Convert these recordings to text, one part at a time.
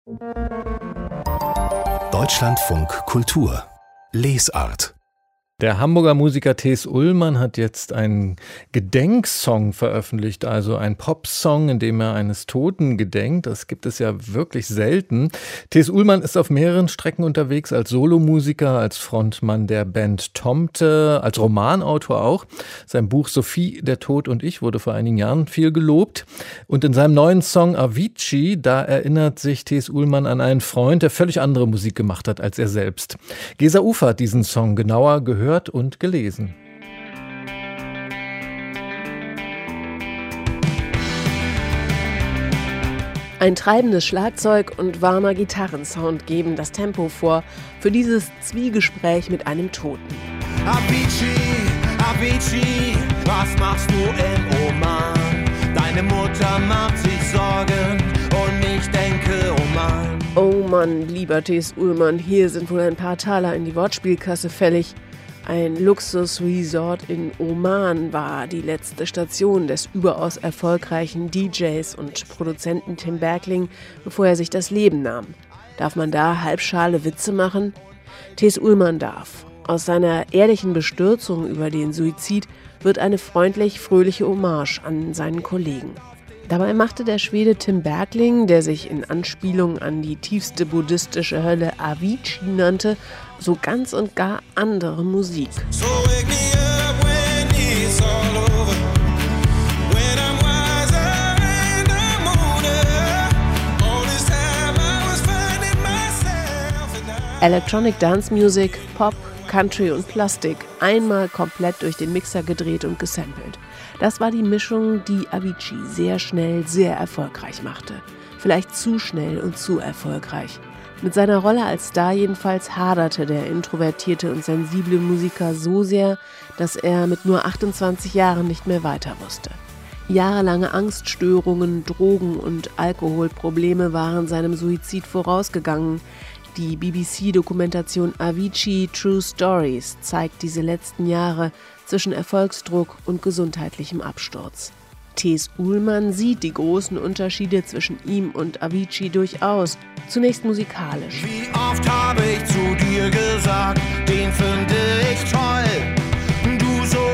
Deutschlandfunk Kultur Lesart. Der Hamburger Musiker T.S. Ullmann hat jetzt einen Gedenksong veröffentlicht, also ein Popsong, in dem er eines Toten gedenkt. Das gibt es ja wirklich selten. T.S. Ullmann ist auf mehreren Strecken unterwegs, als Solomusiker, als Frontmann der Band Tomte, als Romanautor auch. Sein Buch Sophie, der Tod und ich wurde vor einigen Jahren viel gelobt. Und in seinem neuen Song Avicii, da erinnert sich T.S. Ullmann an einen Freund, der völlig andere Musik gemacht hat als er selbst. Gesa Ufer hat diesen Song genauer gehört und gelesen. Ein treibendes Schlagzeug und warmer Gitarrensound geben das Tempo vor für dieses Zwiegespräch mit einem Toten. Avicii, Avicii, was machst du in Oman? Deine Mutter macht sich Sorgen und ich denke, oh Mann. Oh Mann, lieber T.S. Ullmann, hier sind wohl ein paar Taler in die Wortspielkasse fällig. Ein Luxusresort in Oman war die letzte Station des überaus erfolgreichen DJs und Produzenten Tim Bergling, bevor er sich das Leben nahm. Darf man da halbschale Witze machen? T.S. Ullmann darf. Aus seiner ehrlichen Bestürzung über den Suizid wird eine freundlich-fröhliche Hommage an seinen Kollegen. Dabei machte der Schwede Tim Bergling, der sich in Anspielung an die tiefste buddhistische Hölle Avicii nannte, so ganz und gar andere Musik. Electronic Dance Music, Pop, Country und Plastik, einmal komplett durch den Mixer gedreht und gesampelt. Das war die Mischung, die Avicii sehr schnell sehr erfolgreich machte. Vielleicht zu schnell und zu erfolgreich. Mit seiner Rolle als Star jedenfalls haderte der introvertierte und sensible Musiker so sehr, dass er mit nur 28 Jahren nicht mehr weiter wusste. Jahrelange Angststörungen, Drogen- und Alkoholprobleme waren seinem Suizid vorausgegangen. Die BBC-Dokumentation Avicii True Stories zeigt diese letzten Jahre zwischen Erfolgsdruck und gesundheitlichem Absturz. T.S. Ullmann sieht die großen Unterschiede zwischen ihm und Avicii durchaus. Zunächst musikalisch. Wie oft habe ich zu dir gesagt, den finde ich toll. Du so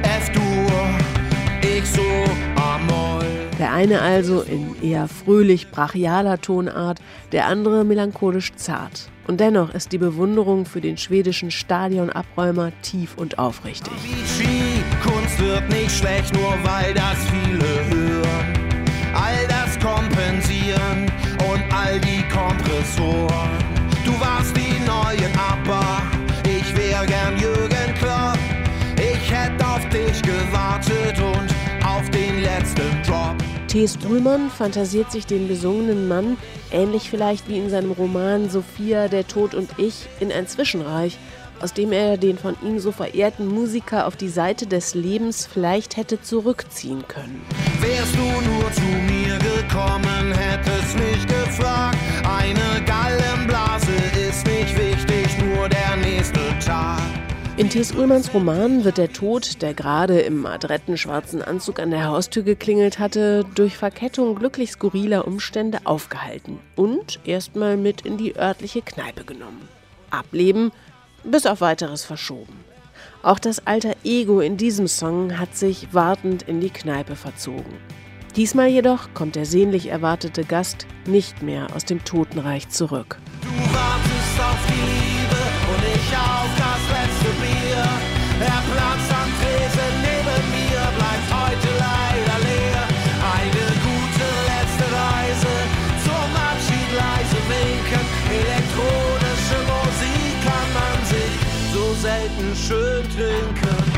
F-Dur, ich so A-Moll. Der eine also in eher fröhlich brachialer Tonart, der andere melancholisch zart. Und dennoch ist die Bewunderung für den schwedischen Stadionabräumer tief und aufrichtig. Avicii, Kunst wird nicht schlecht, nur weil das viele hören. All das kompensieren und all die Kompressoren. Du warst die neuen ABBA, ich wär gern Jürgen Klopp. Ich hätte auf dich gewartet und auf den letzten Drop. T.S. Ullmann fantasiert sich den besungenen Mann, ähnlich vielleicht wie in seinem Roman Sophia, der Tod und ich, in ein Zwischenreich, aus dem er den von ihm so verehrten Musiker auf die Seite des Lebens vielleicht hätte zurückziehen können. Wärst du nur zu mir gekommen, hättest mich gefragt. Eine Gallenblase ist nicht wichtig, nur der nächste Tag. In T.S. Ullmanns Roman wird der Tod, der gerade im adretten schwarzen Anzug an der Haustür geklingelt hatte, durch Verkettung glücklich skurriler Umstände aufgehalten und erstmal mit in die örtliche Kneipe genommen. Ableben, bis auf weiteres verschoben. Auch das alter Ego in diesem Song hat sich wartend in die Kneipe verzogen. Diesmal jedoch kommt der sehnlich erwartete Gast nicht mehr aus dem Totenreich zurück. Du wartest auf die Liebe und ich auf das letzte Bier. Der Platz am Tresen neben mir bleibt heute leider leer. Eine gute letzte Reise, zum Abschied leise winken. Elektronische Musik kann man sich so selten schön trinken.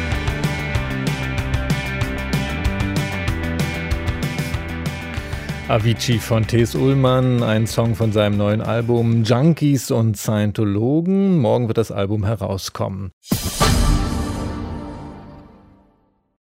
Avicii von T.S. Ullmann, ein Song von seinem neuen Album Junkies und Scientologen. Morgen wird das Album herauskommen.